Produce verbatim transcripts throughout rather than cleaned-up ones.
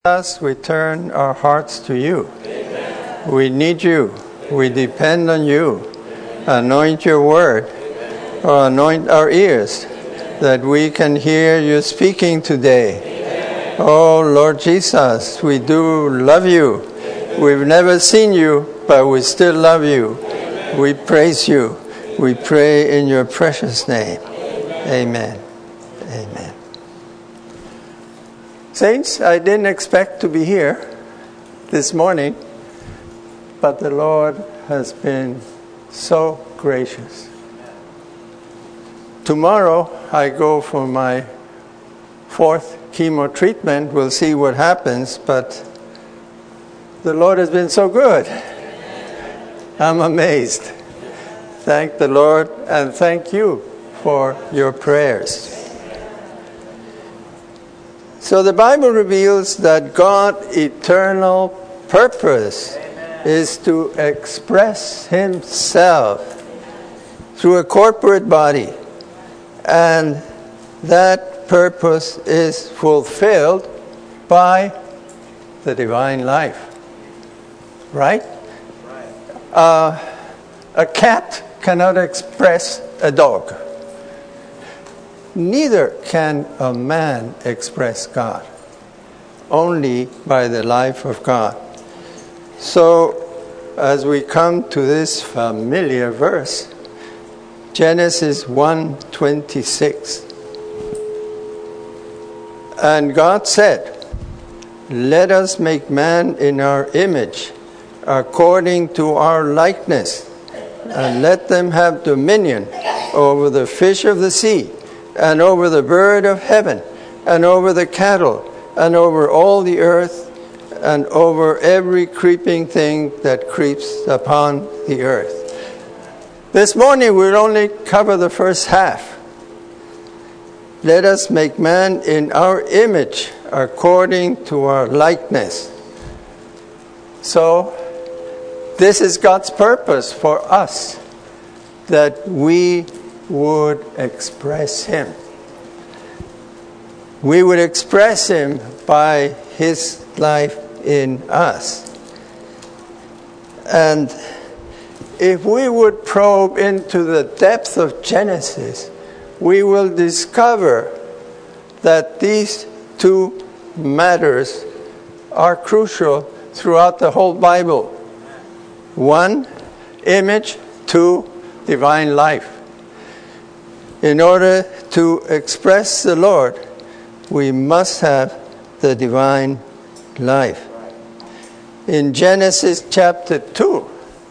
Us, we turn our hearts to you. Amen. We need you. We depend on you. Anoint your word, or anoint our ears, that we can hear you speaking today. Oh, Lord Jesus, we do love you. We've never seen you, but we still love you. We praise you. We pray in your precious name. Amen. Amen. Saints, I didn't expect to be here this morning, but the Lord has been so gracious. Tomorrow I go for my fourth chemo treatment. We'll see what happens, but the Lord has been so good. I'm amazed. Thank the Lord, and thank you for your prayers. So the Bible reveals that God's eternal purpose Amen. Is to express Himself through a corporate body. And that purpose is fulfilled by the divine life. Right? Right. Uh, a cat cannot express a dog. Neither can a man express God, only by the life of God. So, as we come to this familiar verse, Genesis one twenty-six, and God said, "Let us make man in our image, according to our likeness, and let them have dominion over the fish of the sea, and over the bird of heaven, and over the cattle, and over all the earth, and over every creeping thing that creeps upon the earth." This morning we'll only cover the first half. Let us make man in our image, according to our likeness. So, this is God's purpose for us, that we would express Him. We would express Him by His life in us. And if we would probe into the depth of Genesis, we will discover that these two matters are crucial throughout the whole Bible. One, image. Two, divine life. In order to express the Lord, we must have the divine life. In Genesis chapter two,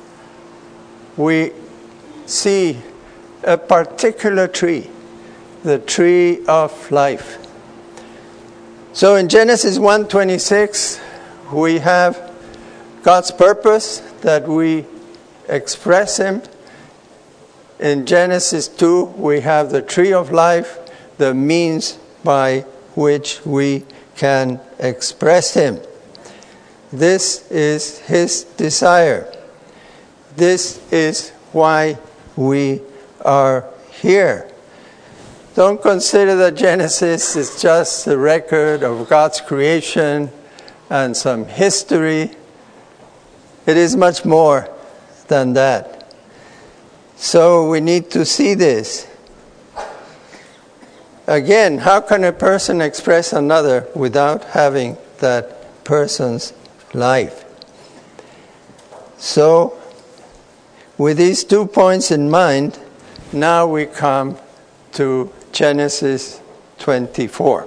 we see a particular tree, the tree of life. So in Genesis one twenty-six, we have God's purpose that we express Him. In Genesis two, we have the tree of life, the means by which we can express Him. This is His desire. This is why we are here. Don't consider that Genesis is just a record of God's creation and some history. It is much more than that. So we need to see this. Again, how can a person express another without having that person's life? So, with these two points in mind, now we come to Genesis twenty-four.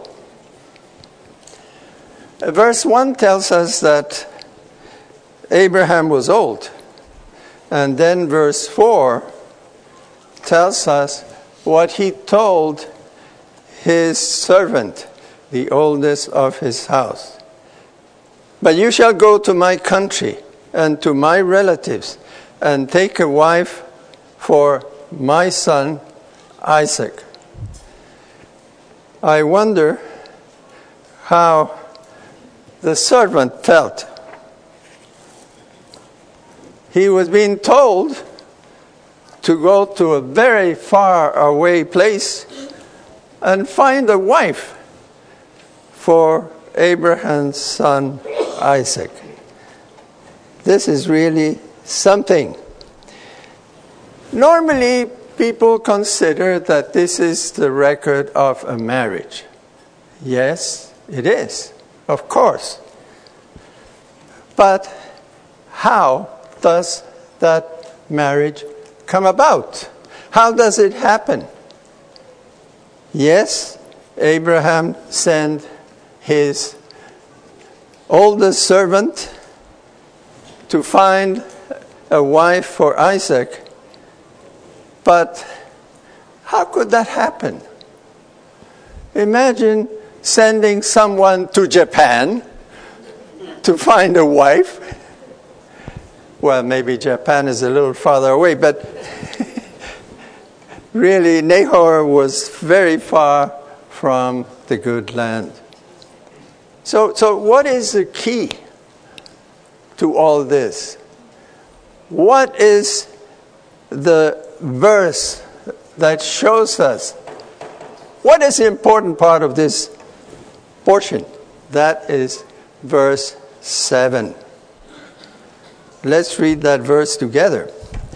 Verse one tells us that Abraham was old. And then verse four tells us what he told his servant, the oldest of his house. "But you shall go to my country and to my relatives and take a wife for my son Isaac." I wonder how the servant felt. He was being told to go to a very far away place and find a wife for Abraham's son Isaac. This is really something. Normally, people consider that this is the record of a marriage. Yes, it is, of course. But how does that marriage come about? How does it happen? Yes, Abraham sent his oldest servant to find a wife for Isaac. But how could that happen? Imagine sending someone to Japan to find a wife. Well, maybe Japan is a little farther away, but really Nahor was very far from the good land. So, so what is the key to all this? What is the verse that shows us what is the important part of this portion? That is verse seven. Let's read that verse together.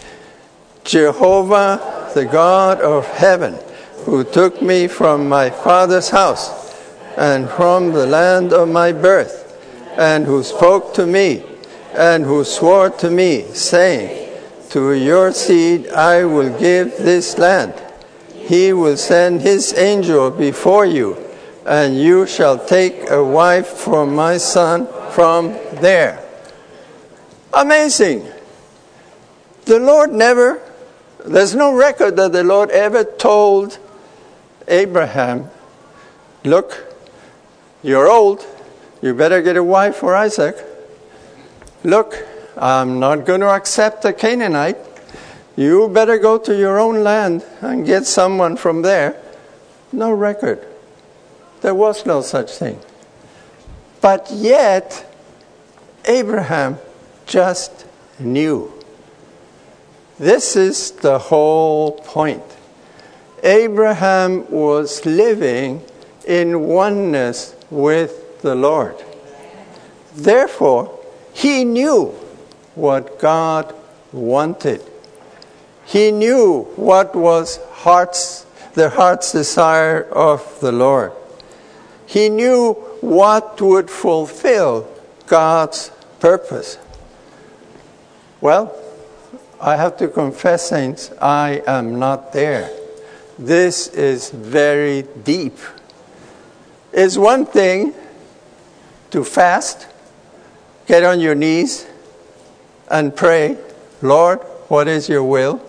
Jehovah, the God of heaven, who took me from my father's house and from the land of my birth, and who spoke to me, and who swore to me, saying, to your seed I will give this land. He will send his angel before you, and you shall take a wife for my son from there. Amazing. The Lord never, there's no record that the Lord ever told Abraham, look, you're old, you better get a wife for Isaac. Look, I'm not going to accept a Canaanite. You better go to your own land and get someone from there. No record. There was no such thing. But yet, Abraham just knew. This is the whole point. Abraham was living in oneness with the Lord. Therefore, he knew what God wanted. He knew what was heart's, the heart's desire of the Lord. He knew what would fulfill God's purpose. Well, I have to confess, saints, I am not there. This is very deep. It's one thing to fast, get on your knees, and pray, Lord, what is your will?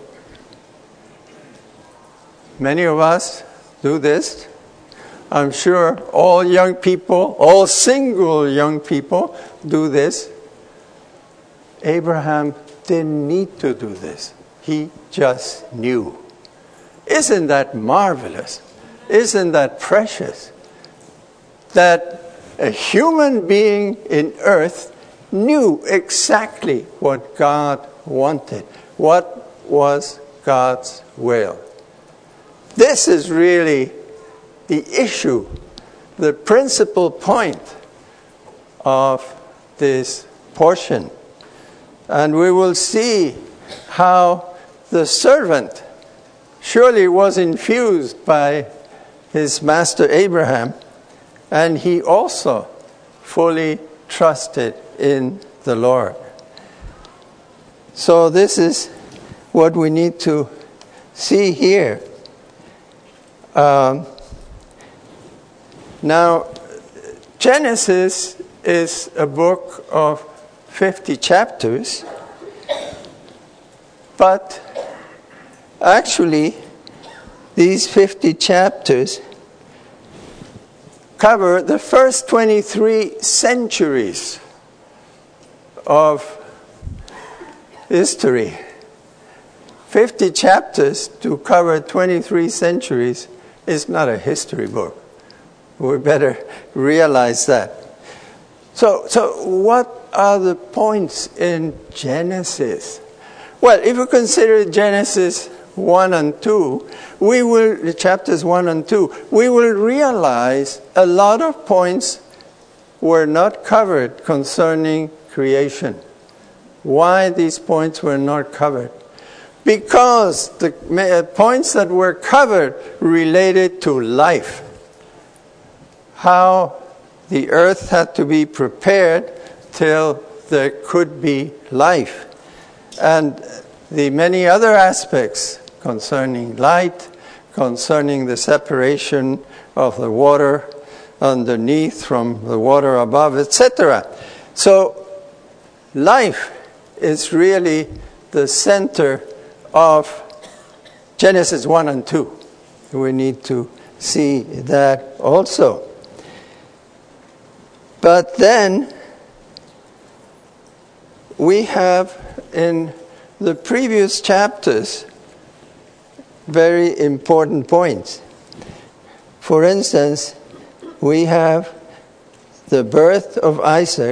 Many of us do this. I'm sure all young people, all single young people do this. Abraham didn't need to do this. He just knew. Isn't that marvelous? Isn't that precious? That a human being in earth knew exactly what God wanted, what was God's will. This is really the issue, the principal point of this portion. And we will see how the servant surely was infused by his master Abraham, and he also fully trusted in the Lord. So this is what we need to see here. Um, now, Genesis is a book of fifty chapters, but actually these fifty chapters cover the first twenty-three centuries of history. fifty chapters to cover twenty-three centuries is not a history book. We better realize that. So, so what are the points in Genesis? Well, if we consider Genesis one and two, we will, chapters one and two, we will realize a lot of points were not covered concerning creation. Why these points were not covered? Because the points that were covered related to life. How the earth had to be prepared till there could be life. And the many other aspects concerning light, concerning the separation of the water underneath from the water above, et cetera. So life is really the center of Genesis one and two. We need to see that also. But then we have in the previous chapters very important points. For instance, we have the birth of Isaac.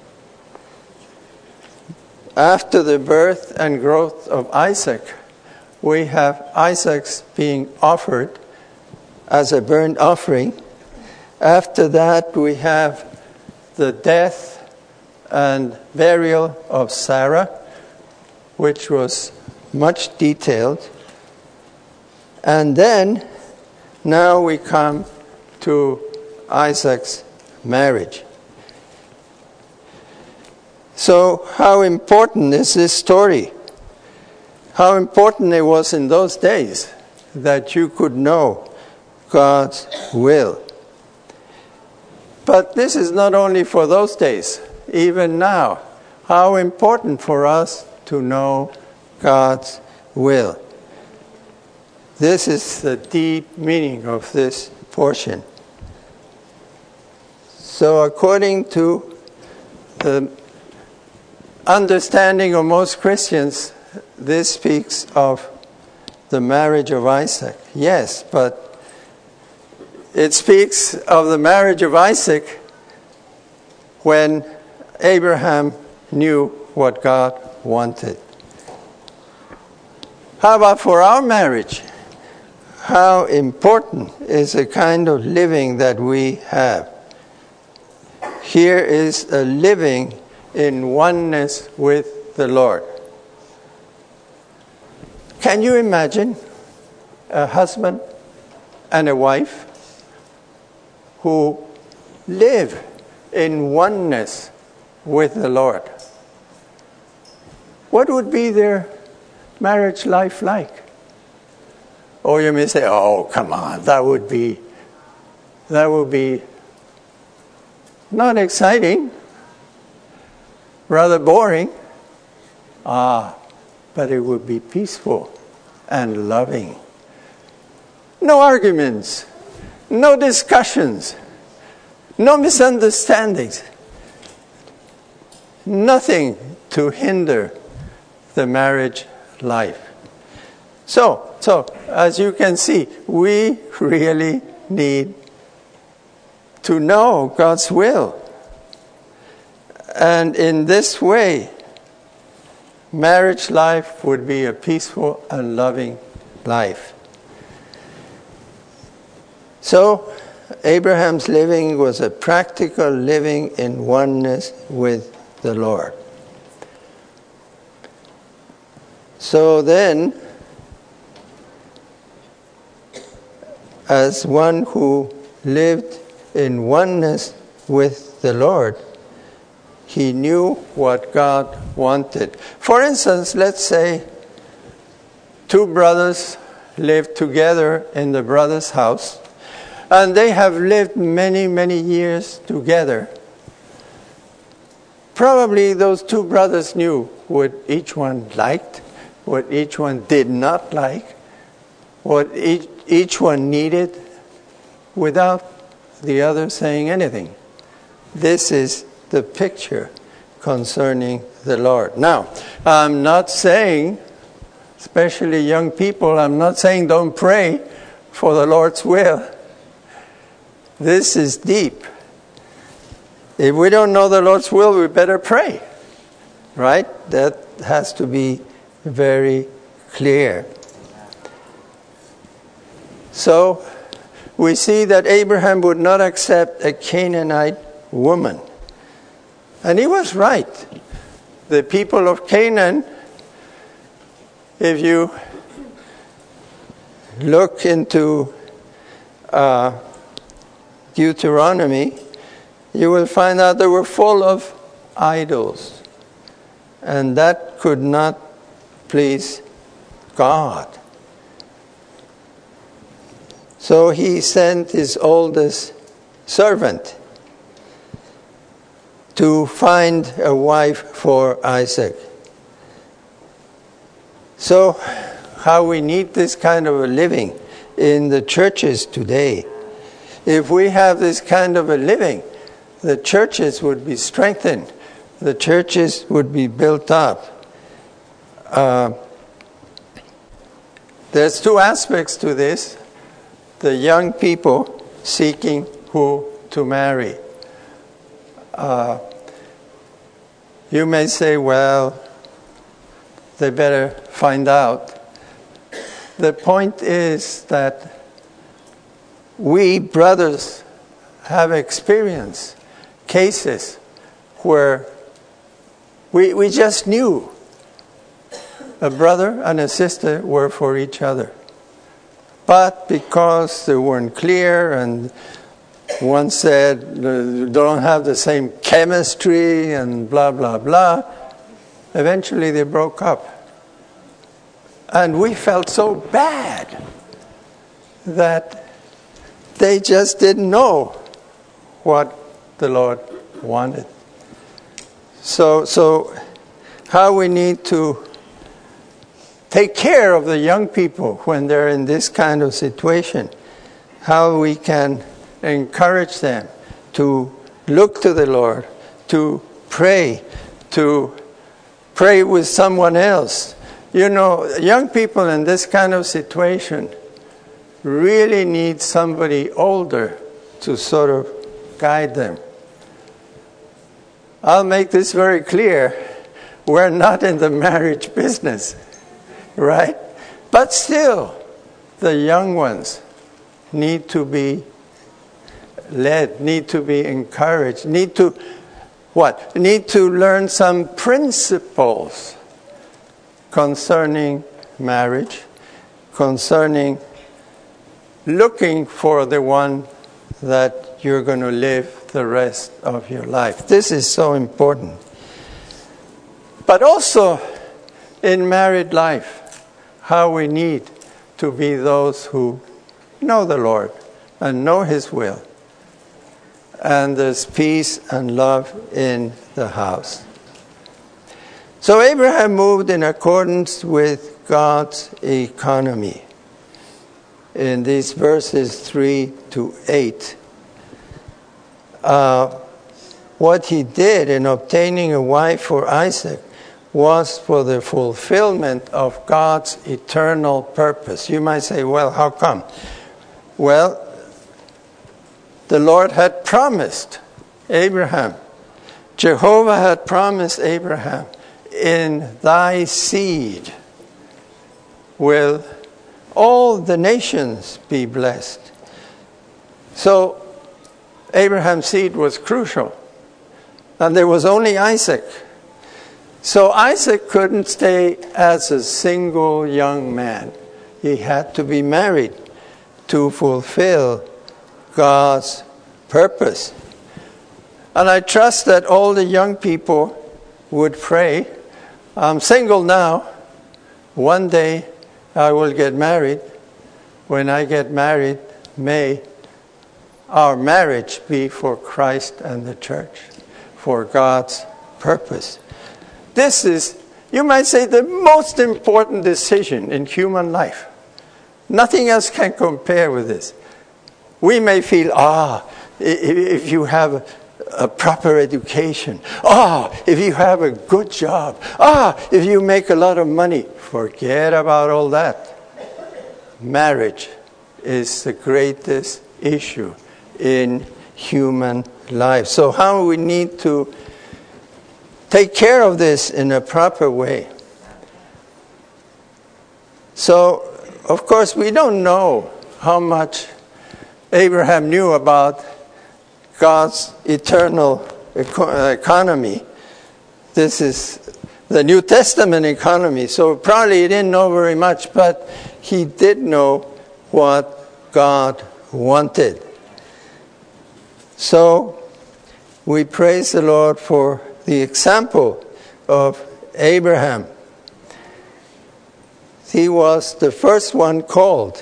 After the birth and growth of Isaac, we have Isaac's being offered as a burnt offering. After that, we have the death and burial of Sarah, which was much detailed. And then, now we come to Isaac's marriage. So, how important is this story? How important it was in those days that you could know God's will. But this is not only for those days, even now. How important for us to know God's will. This is the deep meaning of this portion. So according to the understanding of most Christians, this speaks of the marriage of Isaac. Yes, but it speaks of the marriage of Isaac when Abraham knew what God wanted. How about for our marriage? How important is the kind of living that we have? Here is a living in oneness with the Lord. Can you imagine a husband and a wife who live in oneness with the Lord? What would be their marriage life like? Or you may say, oh, come on, that would be, that would be not exciting, rather boring. Ah, but it would be peaceful and loving. No arguments, no discussions, no misunderstandings, nothing to hinder the marriage life. So, so as you can see, we really need to know God's will. And in this way, marriage life would be a peaceful and loving life. So, Abraham's living was a practical living in oneness with the Lord. So then, as one who lived in oneness with the Lord, he knew what God wanted. For instance, let's say two brothers live together in the brother's house, and they have lived many, many years together. Probably those two brothers knew what each one liked, what each one did not like, what each, each one needed, without the other saying anything. This is the picture concerning the Lord. Now, I'm not saying, especially young people, I'm not saying don't pray for the Lord's will. This is deep. If we don't know the Lord's will, we better pray. Right? That has to be very clear. So, we see that Abraham would not accept a Canaanite woman. And he was right. The people of Canaan, if you look into uh, Deuteronomy, you will find out they were full of idols. And that could not please God. So he sent his oldest servant to find a wife for Isaac. So, how we need this kind of a living in the churches today. If we have this kind of a living, the churches would be strengthened. The churches would be built up. Uh, there's two aspects to this. The young people seeking who to marry. Uh, you may say, well, they better find out. The point is that we brothers have experienced cases where we, we just knew a brother and a sister were for each other. But because they weren't clear and one said they don't have the same chemistry and blah, blah, blah, eventually they broke up. And we felt so bad that they just didn't know what the Lord wanted. So, so how we need to take care of the young people when they're in this kind of situation. How we can encourage them to look to the Lord, to pray, to pray with someone else. You know, young people in this kind of situation really need somebody older to sort of guide them. I'll make this very clear. We're not in the marriage business, right? But still, the young ones need to be led, need to be encouraged, need to, what? Need to learn some principles concerning marriage, concerning looking for the one that you're going to live the rest of your life. This is so important. But also in married life, how we need to be those who know the Lord and know His will. And there's peace and love in the house. So Abraham moved in accordance with God's economy. In these verses three to eight. Uh, what he did in obtaining a wife for Isaac was for the fulfillment of God's eternal purpose. You might say, well, how come? Well, the Lord had promised Abraham, Jehovah had promised Abraham, in thy seed will all the nations be blessed. So Abraham's seed was crucial. And there was only Isaac. So Isaac couldn't stay as a single young man. He had to be married to fulfill God's purpose. And I trust that all the young people would pray, I'm single now. One day I will get married. When I get married, may our marriage be for Christ and the church, for God's purpose. This is, you might say, the most important decision in human life. Nothing else can compare with this. We may feel, ah, if you have a, a proper education, ah, if you have a good job, ah, if you make a lot of money, forget about all that. Marriage is the greatest issue in human life. So how we need to take care of this in a proper way. So, of course, we don't know how much Abraham knew about God's eternal eco- economy. This is the New Testament economy. So probably he didn't know very much, but he did know what God wanted. So we praise the Lord for the example of Abraham. He was the first one called.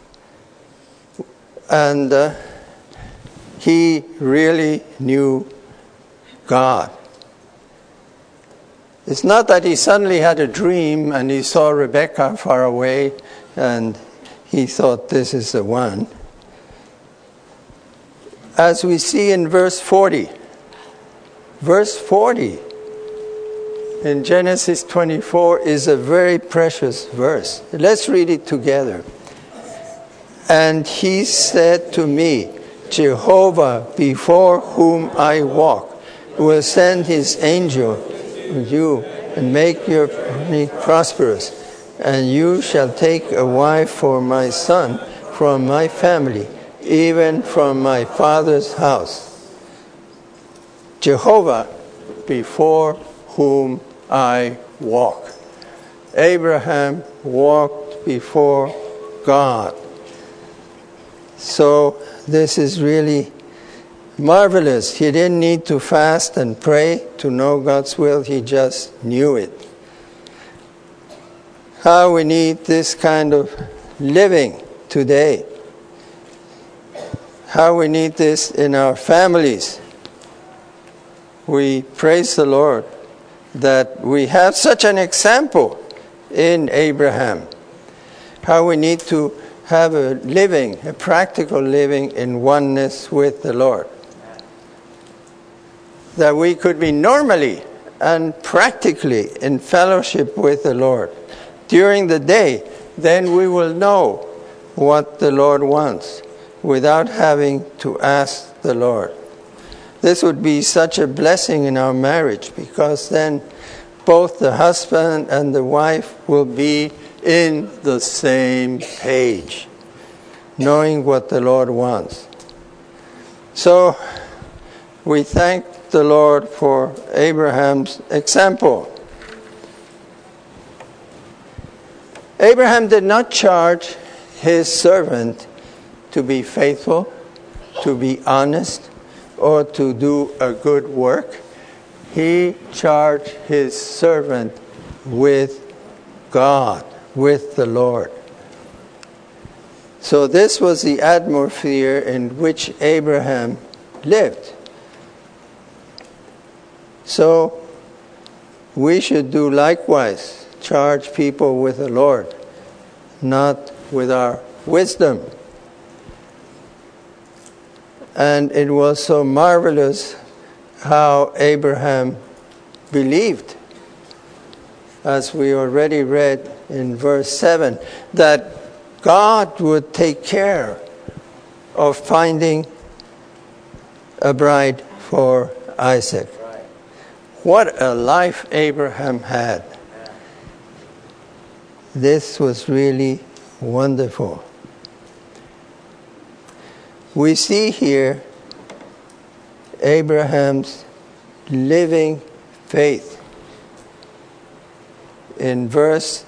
And uh, he really knew God. It's not that he suddenly had a dream and he saw Rebekah far away and he thought this is the one. As we see in verse forty, verse forty in Genesis twenty-four is a very precious verse. Let's read it together. And he said to me, Jehovah, before whom I walk, will send his angel with you and make your journey prosperous. And you shall take a wife for my son from my family, even from my father's house. Jehovah, before whom I walk. Abraham walked before God. So this is really marvelous. He didn't need to fast and pray to know God's will. He just knew it. How we need this kind of living today. How we need this in our families. We praise the Lord that we have such an example in Abraham. How we need to have a living, a practical living in oneness with the Lord. That we could be normally and practically in fellowship with the Lord during the day. Then we will know what the Lord wants without having to ask the Lord. This would be such a blessing in our marriage, because then both the husband and the wife will be in the same page, knowing what the Lord wants. So we thank the Lord for Abraham's example. Abraham did not charge his servant to be faithful, to be honest, or to do a good work. He charged his servant with God, with the Lord. So this was the atmosphere in which Abraham lived. So we should do likewise, charge people with the Lord, not with our wisdom. And it was so marvelous how Abraham believed, as we already read in verse seven, that God would take care of finding a bride for Isaac. What a life Abraham had. This was really wonderful. We see here Abraham's living faith. In verse,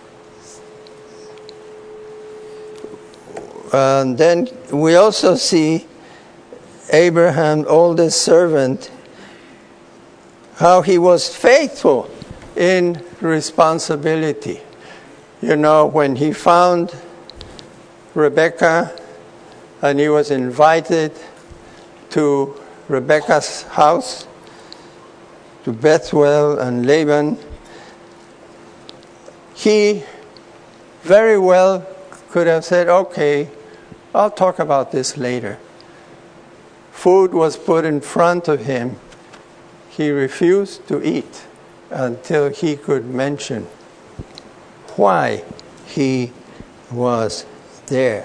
and then we also see Abraham's oldest servant, how he was faithful in responsibility. You know, when he found Rebekah and he was invited to Rebekah's house, to Bethuel and Laban, he very well could have said, okay, I'll talk about this later. Food was put in front of him. He refused to eat until he could mention why he was there.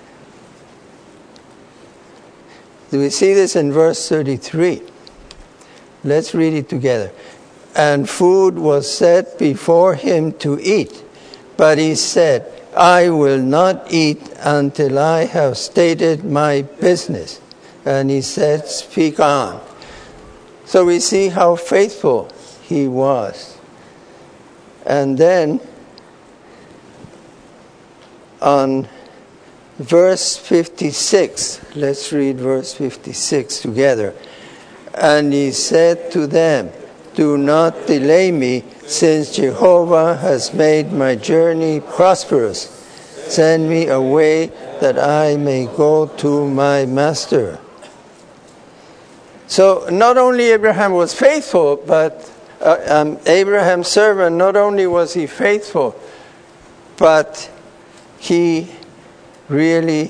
Do we see this in verse thirty-three? Let's read it together. And food was set before him to eat, but he said, I will not eat until I have stated my business And he said, speak on. So we see how faithful he was. And then on verse fifty-six, let's read verse fifty-six together. And he said to them, do not delay me, since Jehovah has made my journey prosperous. Send me away that I may go to my master. So not only Abraham was faithful, but uh, um, Abraham's servant, not only was he faithful, but he really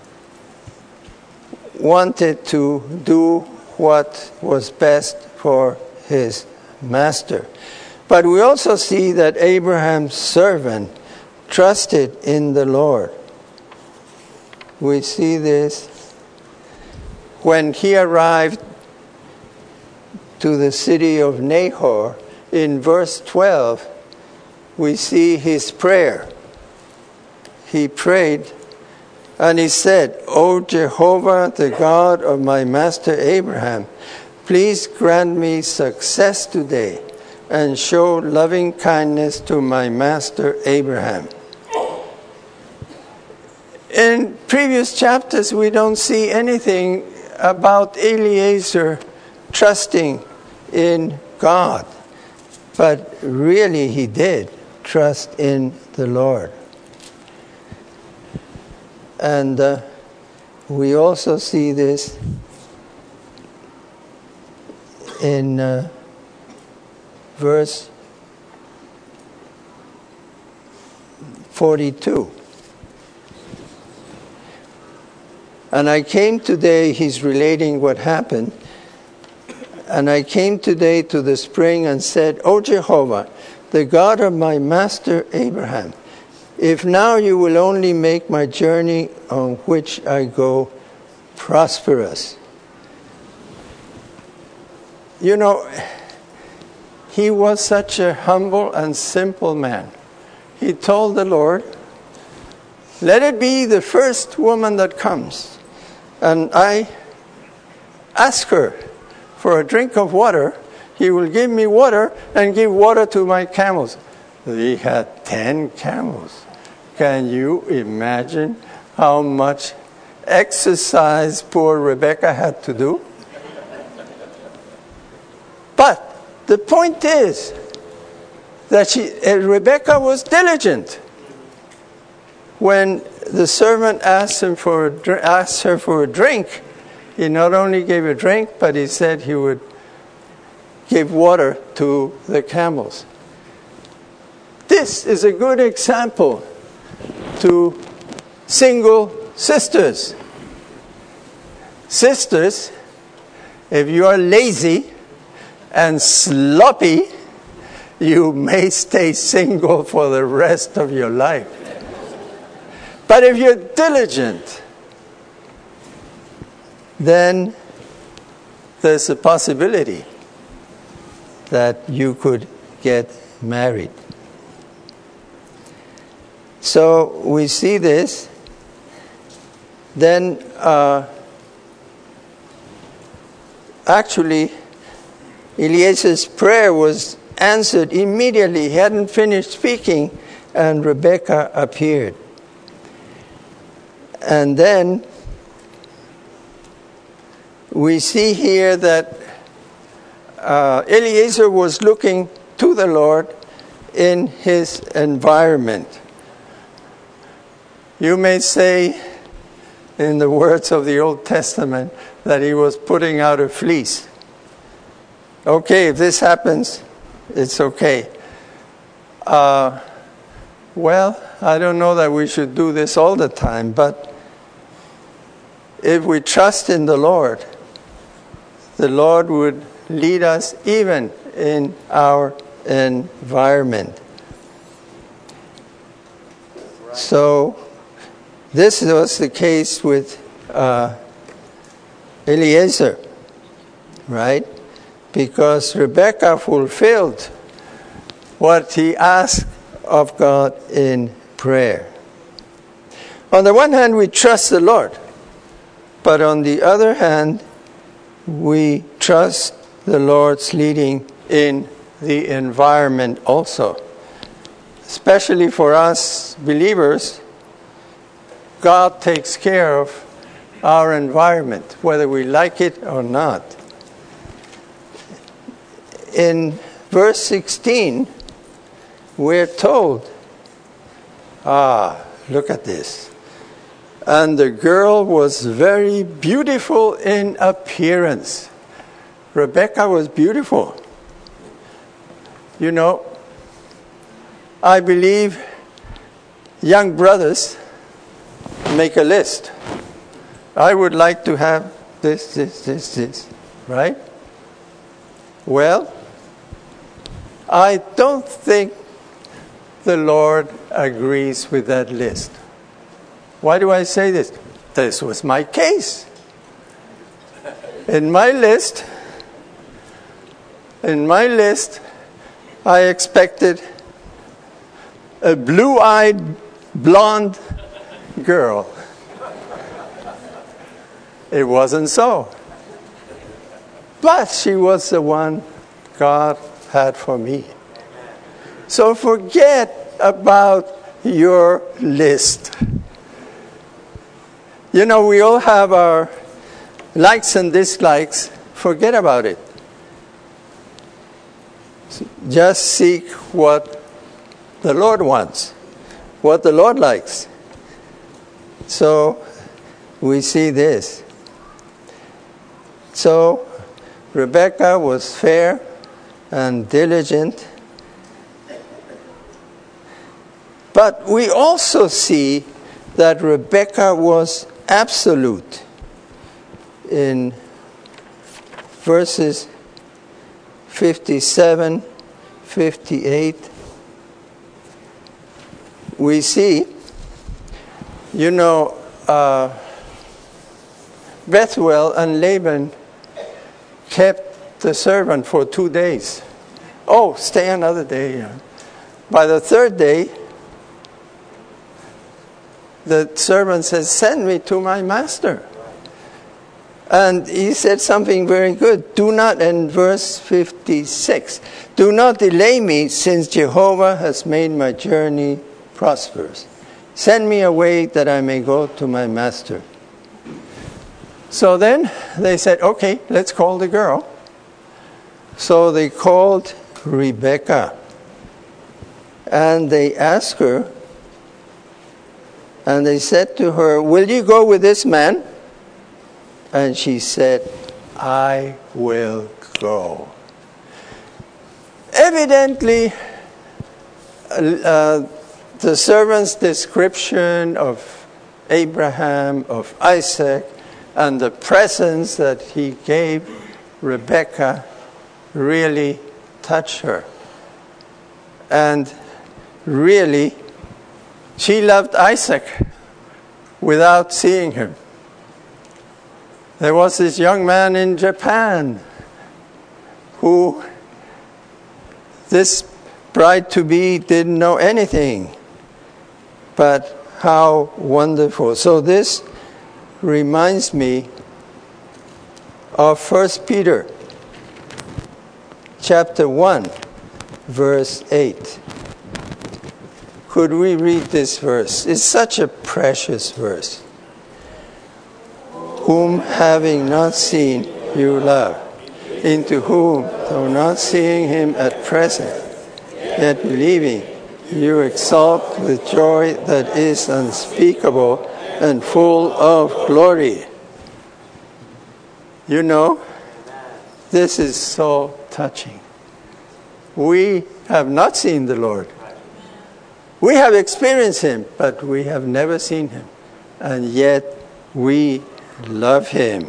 wanted to do what was best for his master. But we also see that Abraham's servant trusted in the Lord. We see this when he arrived to the city of Nahor. In verse twelve, we see his prayer. He prayed and he said, O Jehovah, the God of my master Abraham, please grant me success today and show loving kindness to my master Abraham. In previous chapters, we don't see anything about Eliezer trusting in God. But really, he did trust in the Lord. And uh, we also see this in uh, verse forty-two. And I came today, he's relating what happened. And I came today to the spring and said, O Jehovah, the God of my master Abraham, if now you will only make my journey on which I go prosperous. You know, he was such a humble and simple man. He told the Lord, let it be the first woman that comes, and I ask her for a drink of water, he will give me water and give water to my camels. He had ten camels. Can you imagine how much exercise poor Rebecca had to do? But the point is that she, uh, Rebecca was diligent. When the servant asked, him for a, asked her for a drink, he not only gave a drink, but he said he would give water to the camels. This is a good example to single sisters. Sisters, if you are lazy and sloppy, you may stay single for the rest of your life. But if you're diligent, then there's a possibility that you could get married. So we see this. Then uh, actually Eliezer's prayer was answered immediately. He hadn't finished speaking and Rebekah appeared. And then we see here that uh, Eliezer was looking to the Lord in his environment. You may say, in the words of the Old Testament, that he was putting out a fleece. Okay, if this happens, it's okay. Uh, well, I don't know that we should do this all the time, but if we trust in the Lord, the Lord would lead us even in our environment. So, this was the case with uh, Eliezer, right? Because Rebekah fulfilled what he asked of God in prayer. On the one hand, we trust the Lord. But on the other hand, we trust the Lord's leading in the environment also. Especially for us believers, God takes care of our environment, whether we like it or not. In verse sixteen, we're told, ah, look at this. And the girl was very beautiful in appearance. Rebecca was beautiful. You know, I believe young brothers make a list. I would like to have this, this, this, this, right? Well, I don't think the Lord agrees with that list. Why do I say this? This was my case. In my list, in my list, I expected a blue-eyed, blonde girl. It wasn't so. But she was the one God had for me. So forget about your list. You know, we all have our likes and dislikes. Forget about it. Just seek what the Lord wants, what the Lord likes. So we see this. So Rebecca was fair and diligent. But we also see that Rebecca was absolute. In verses fifty-seven, fifty-eight, we see, you know, uh, Bethuel and Laban kept the servant for two days. Oh, stay another day. By the third day, the servant says, send me to my master. And he said something very good. Do not, in verse fifty-six, do not delay me, since Jehovah has made my journey prosperous. Send me away that I may go to my master. So then they said, okay, let's call the girl. So they called Rebecca. And they asked her, and they said to her, will you go with this man? And she said, I will go. Evidently, uh, the servant's description of Abraham, of Isaac, and the presents that he gave Rebecca really touched her. And really, she loved Isaac without seeing him. There was this young man in Japan who this bride-to-be didn't know anything. But how wonderful. So this reminds me of First Peter chapter one, verse eight. Could we read this verse? It's such a precious verse. Whom having not seen you love, into whom, though not seeing him at present, yet believing, you exalt with joy that is unspeakable and full of glory. You know, this is so touching. We have not seen the Lord. We have experienced him, but we have never seen him. And yet we love him.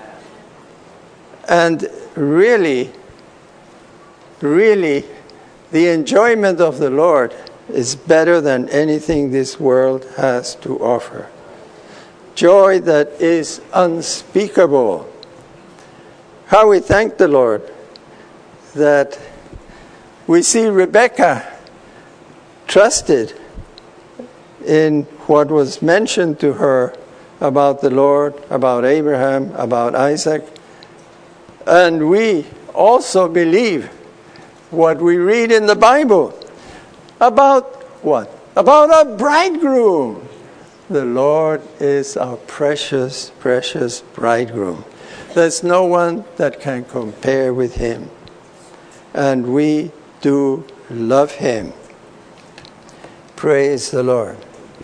And really, really, the enjoyment of the Lord is better than anything this world has to offer. Joy that is unspeakable. How we thank the Lord that we see Rebecca trusted in what was mentioned to her about the Lord, about Abraham, about Isaac. And we also believe what we read in the Bible about what? About a bridegroom. The Lord is our precious, precious bridegroom. There's no one that can compare with him. And we do love him. Praise the Lord.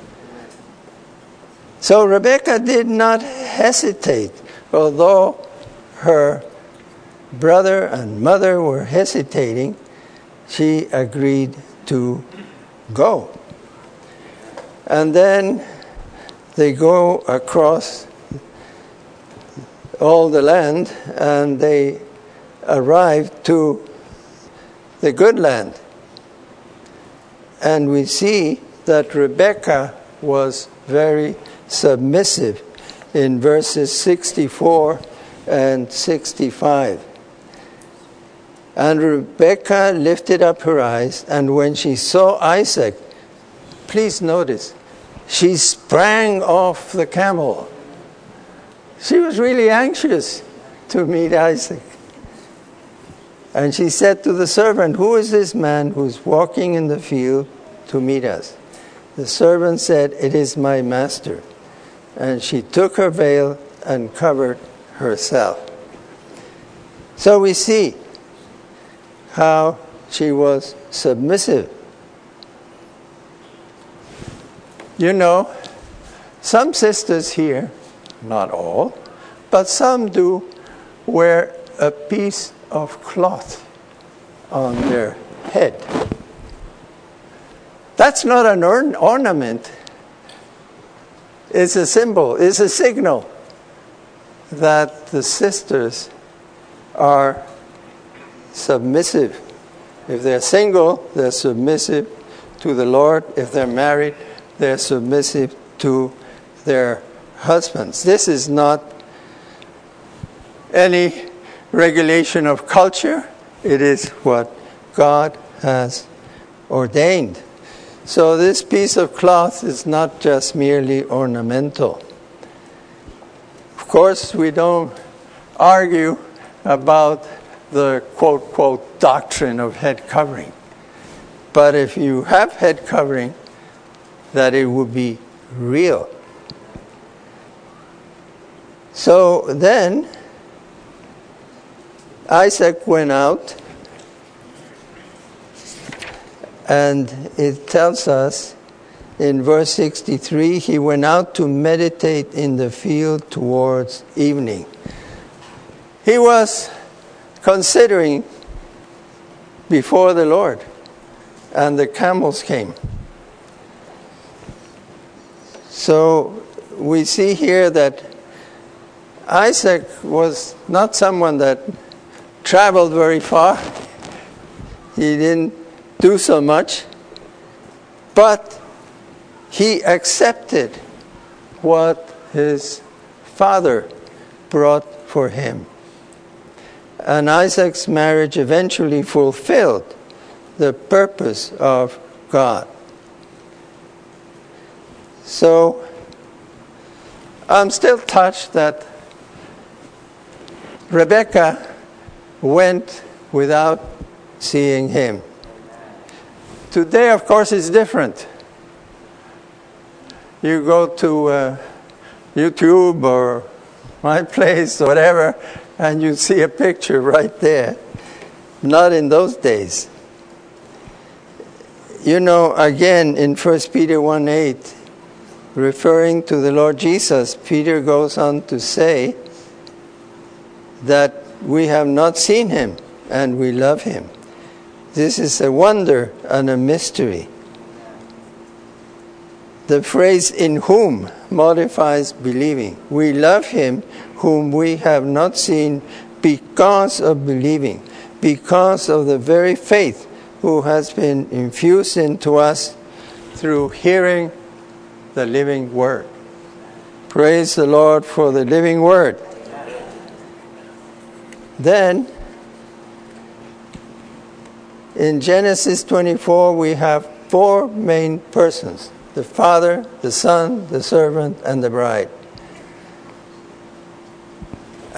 So Rebekah did not hesitate, although her brother and mother were hesitating. She agreed to go. And then they go across all the land and they arrive to the good land. And we see that Rebekah was very submissive in verses sixty-four and sixty-five. And Rebekah lifted up her eyes, and when she saw Isaac, please notice, she sprang off the camel. She was really anxious to meet Isaac. And she said to the servant, "Who is this man who's walking in the field to meet us?" The servant said, "It is my master." And she took her veil and covered herself. So we see how she was submissive. You know, some sisters here, not all, but some do wear a piece of cloth on their head. That's not an or- ornament. It's a symbol, it's a signal that the sisters are submissive. If they're single, they're submissive to the Lord. If they're married, they're submissive to their husbands. This is not any regulation of culture. It is what God has ordained. So this piece of cloth is not just merely ornamental. Of course, we don't argue about the quote, quote, doctrine of head covering. But if you have head covering, that it would be real. So then, Isaac went out, and it tells us in verse sixty-three, he went out to meditate in the field towards evening. He was considering before the Lord, and the camels came. So we see here that Isaac was not someone that traveled very far. He didn't do so much, but he accepted what his father brought for him. And Isaac's marriage eventually fulfilled the purpose of God. So I'm still touched that Rebekah went without seeing him. Today, of course, is different. You go to uh, YouTube or my place or whatever, and you see a picture right there. Not in those days. You know, again, in First Peter one eight, referring to the Lord Jesus, Peter goes on to say that we have not seen him and we love him. This is a wonder and a mystery. The phrase "in whom" modifies believing. We love him whom we have not seen because of believing, because of the very faith who has been infused into us through hearing the living word. Praise the Lord for the living word. Then, in Genesis twenty-four, we have four main persons: the Father, the Son, the servant, and the bride.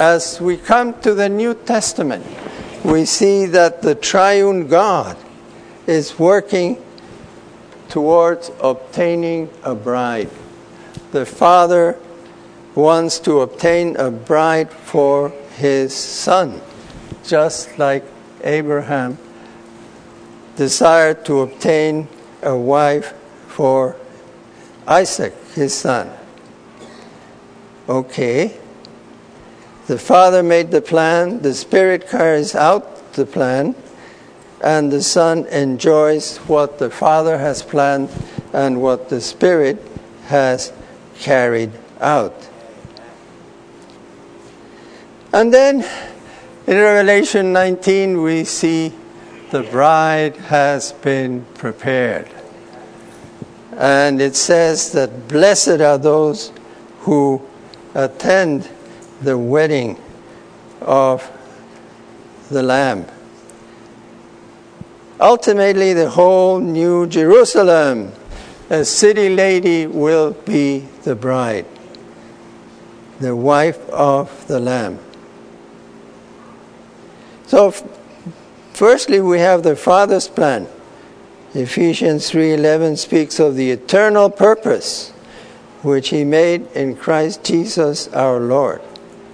as we come to the New Testament, we see that the triune God is working towards obtaining a bride. The Father wants to obtain a bride for his son, just like Abraham desired to obtain a wife for Isaac, his son. Okay. The Father made the plan, the Spirit carries out the plan, and the Son enjoys what the Father has planned and what the Spirit has carried out. And then in Revelation nineteen we see the bride has been prepared. And it says that blessed are those who attend the wedding of the Lamb. Ultimately, the whole New Jerusalem, a city lady, will be the bride, the wife of the Lamb. So, firstly, we have the Father's plan. Ephesians three eleven speaks of the eternal purpose which he made in Christ Jesus our Lord.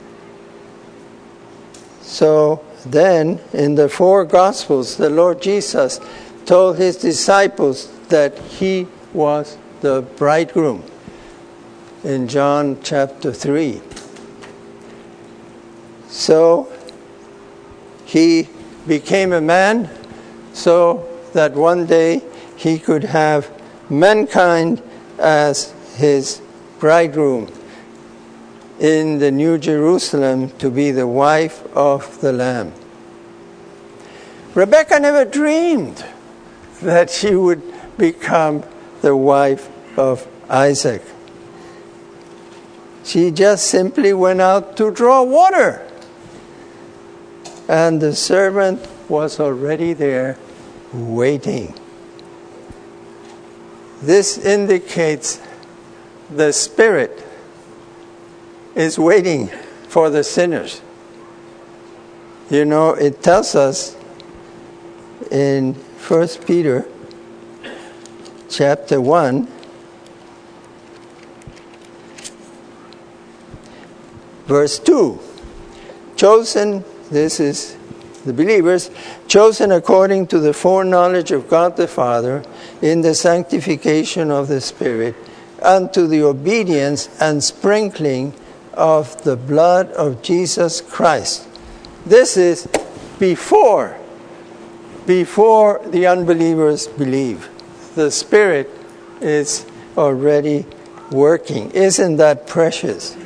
So then, in the four Gospels, the Lord Jesus told his disciples that he was the bridegroom in John chapter three. So, he became a man so that one day he could have mankind as his bridegroom in the New Jerusalem to be the wife of the Lamb. Rebecca never dreamed that she would become the wife of Isaac. She just simply went out to draw water. And the servant was already there waiting. This indicates the Spirit is waiting for the sinners. You know, it tells us in First Peter chapter one, verse two, chosen, this is the believers, chosen according to the foreknowledge of God the Father in the sanctification of the Spirit, unto the obedience and sprinkling of the blood of Jesus Christ. This is before, before the unbelievers believe. The Spirit is already working. Isn't that precious?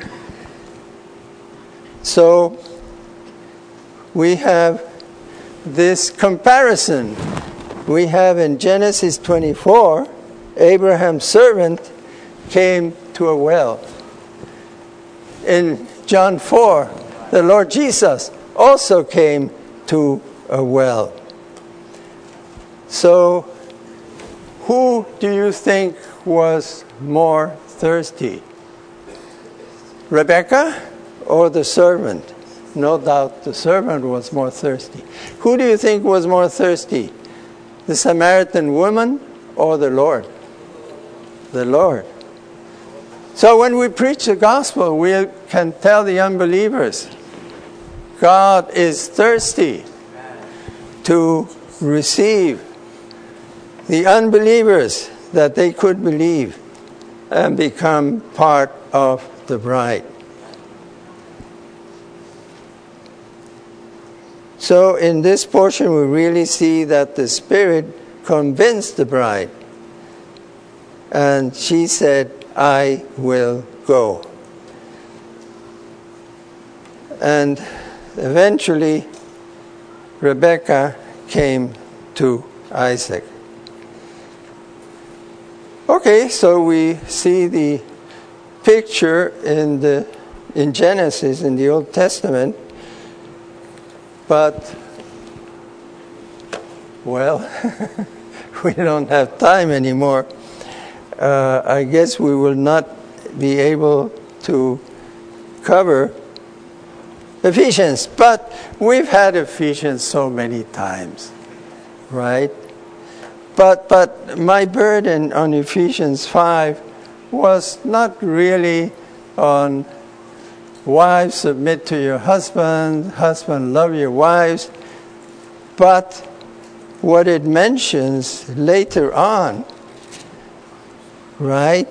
So, we have this comparison. We have in Genesis twenty-four, Abraham's servant came to a well. In John four, the Lord Jesus also came to a well. So, who do you think was more thirsty? Rebecca or the servant? No doubt the servant was more thirsty. Who do you think was more thirsty? The Samaritan woman or the Lord? The Lord. So when we preach the gospel, we can tell the unbelievers, God is thirsty to receive the unbelievers that they could believe and become part of the bride. So in this portion we really see that the Spirit convinced the bride. And she said, I will go. And eventually Rebekah came to Isaac. Okay, so we see the picture in the in Genesis in the Old Testament. But, well, we don't have time anymore. Uh, I guess we will not be able to cover Ephesians, but we've had Ephesians so many times, right? But but my burden on Ephesians five was not really on wives submit to your husband, husband love your wives, but what it mentions later on, right?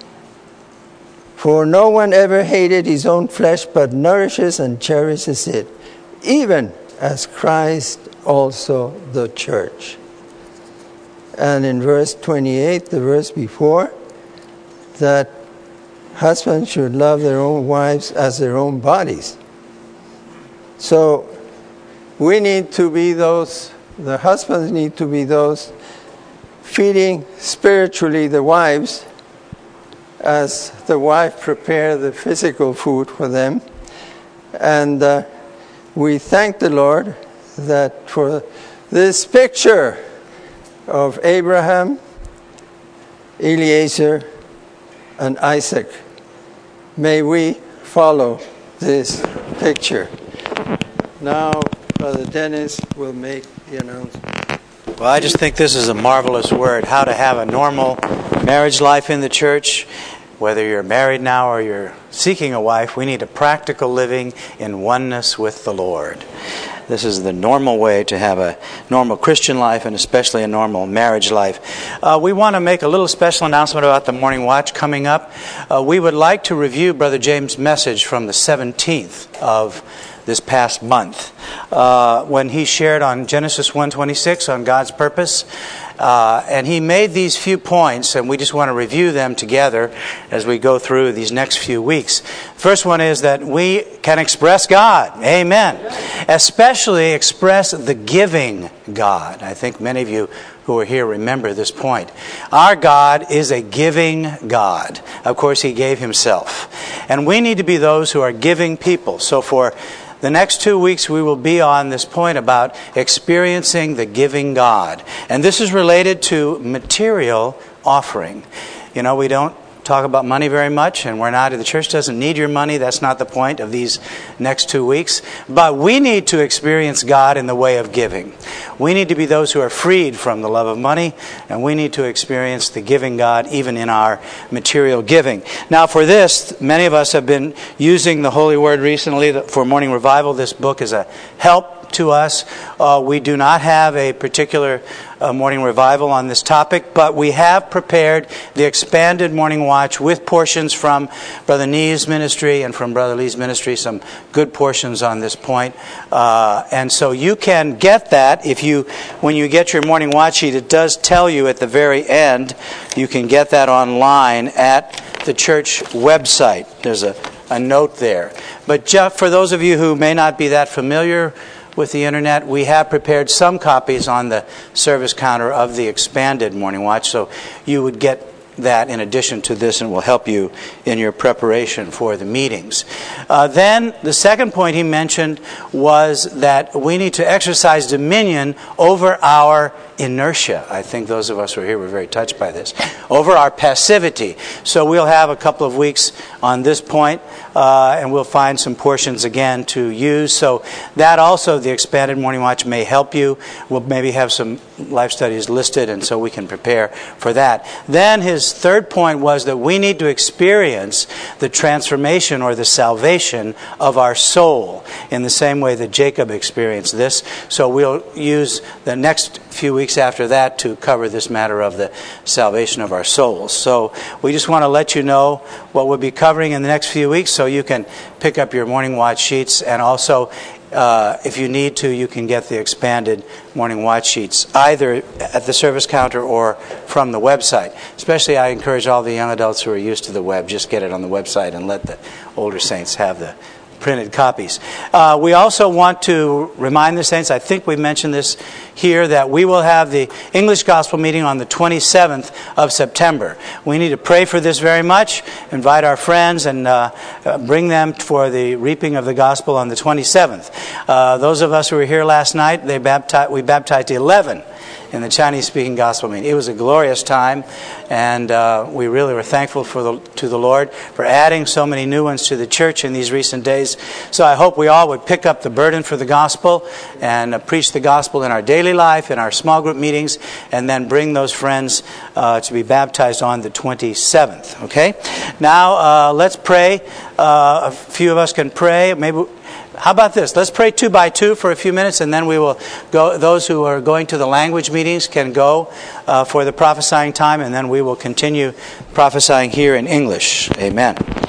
For no one ever hated his own flesh, but nourishes and cherishes it, even as Christ also the church. And in verse twenty-eight, the verse before, that husbands should love their own wives as their own bodies. So we need to be those, the husbands need to be those feeding spiritually the wives as the wife prepare the physical food for them. And uh, we thank the Lord that for this picture of Abraham, Eliezer, and Isaac, may we follow this picture. Now, Brother Dennis will make the announcement. Well, I just think this is a marvelous word, how to have a normal marriage life in the church. Whether you're married now or you're seeking a wife, we need a practical living in oneness with the Lord. This is the normal way to have a normal Christian life and especially a normal marriage life. Uh, we want to make a little special announcement about the Morning Watch coming up. Uh, we would like to review Brother James' message from the seventeenth of this past month uh, when he shared on Genesis one twenty-six on God's purpose. Uh, and he made these few points, and we just want to review them together as we go through these next few weeks. First one is that we can express God. Amen. Especially express the giving God. I think many of you who are here remember this point. Our God is a giving God. Of course, He gave Himself. And we need to be those who are giving people. So for the next two weeks we will be on this point about experiencing the giving God. And this is related to material offering. You know, we don't talk about money very much, and we're not, the church doesn't need your money. That's not the point of these next two weeks. But we need to experience God in the way of giving. We need to be those who are freed from the love of money, and we need to experience the giving God even in our material giving. Now for this, many of us have been using the Holy Word recently for Morning Revival. This book is a help to us. Uh, we do not have a particular uh, Morning Revival on this topic, but we have prepared the expanded Morning Watch with portions from Brother Nee's ministry and from Brother Lee's ministry, some good portions on this point. Uh, and so you can get that if you, when you get your Morning Watch sheet, it does tell you at the very end, you can get that online at the church website. There's a, a note there. But just for those of you who may not be that familiar with the internet, we have prepared some copies on the service counter of the expanded Morning Watch, so you would get that in addition to this and will help you in your preparation for the meetings. Uh, then the second point he mentioned was that we need to exercise dominion over our inertia. I think those of us who are here were very touched by this. Over our passivity. So we'll have a couple of weeks on this point, uh, and we'll find some portions again to use. So that also, the expanded Morning Watch may help you. We'll maybe have some life studies listed, and so we can prepare for that. Then his third point was that we need to experience the transformation or the salvation of our soul in the same way that Jacob experienced this. So we'll use the next few weeks after that to cover this matter of the salvation of our souls. So we just want to let you know what we'll be covering in the next few weeks so you can pick up your Morning Watch sheets, and also Uh, if you need to, you can get the expanded Morning Watch sheets either at the service counter or from the website. Especially, I encourage all the young adults who are used to the web, just get it on the website and let the older saints have the printed copies. Uh, we also want to remind the saints, I think we mentioned this here, that we will have the English Gospel meeting on the twenty-seventh of September. We need to pray for this very much, invite our friends, and uh, bring them for the reaping of the gospel on the twenty-seventh. Uh, those of us who were here last night, they baptized, we baptized eleven in the Chinese-speaking gospel meeting. It was a glorious time, and uh, we really were thankful for the, to the Lord for adding so many new ones to the church in these recent days. So I hope we all would pick up the burden for the gospel and uh, preach the gospel in our daily life, in our small group meetings, and then bring those friends uh, to be baptized on the twenty-seventh. Okay? Now, uh, let's pray. Uh, a few of us can pray. Maybe. How about this? Let's pray two by two for a few minutes, and then we will go. Those who are going to the language meetings can go uh, for the prophesying time, and then we will continue prophesying here in English. Amen.